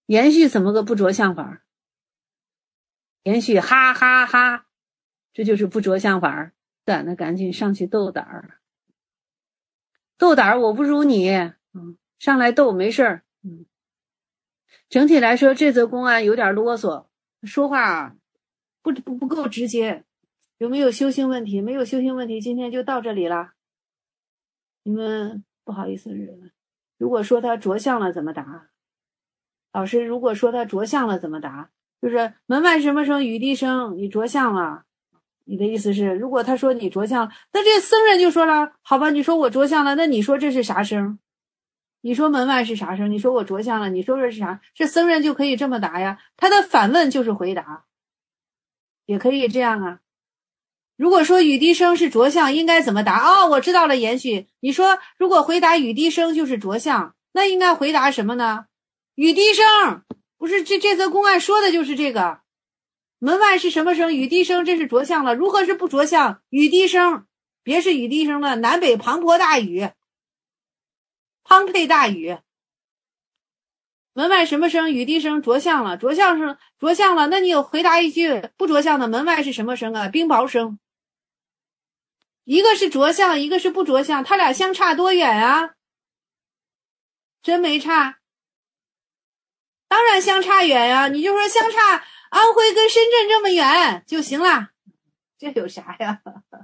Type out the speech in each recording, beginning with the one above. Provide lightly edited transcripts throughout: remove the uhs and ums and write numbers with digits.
延续怎么个不着相法？延续哈哈哈，这就是不着相法。那赶紧上去斗胆儿，斗胆儿我不如你，上来斗没事儿。整体来说，这则公案有点啰嗦，说话不够直接。有没有修行问题？没有修行问题，今天就到这里了。你们不好意思，如果说他着相了怎么答？老师，如果说他着相了怎么答？就是门外什么声雨滴声，你着相了。你的意思是，如果他说你着相，那这僧人就说了，好吧，你说我着相了，那你说这是啥声？你说门外是啥声？你说我着相了，你说这是啥？这僧人就可以这么答呀。他的反问就是回答，也可以这样啊。如果说雨滴声是着相，应该怎么答？我知道了，延续。你说如果回答雨滴声就是着相，那应该回答什么呢？雨滴声，不是这则公案说的就是这个。门外是什么声？雨滴声，这是着相了。如何是不着相？雨滴声，别是雨滴声了，南北磅礴大雨，滂沛大雨。门外什么声？雨滴声，着相了。着相了，那你有回答一句不着相的，门外是什么声啊？冰雹声。一个是着相，一个是不着相，他俩相差多远啊？真没差？当然相差远呀，你就说相差安徽跟深圳这么远就行了，这有啥呀？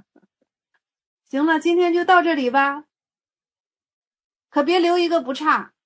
行了，今天就到这里吧，可别留一个不差。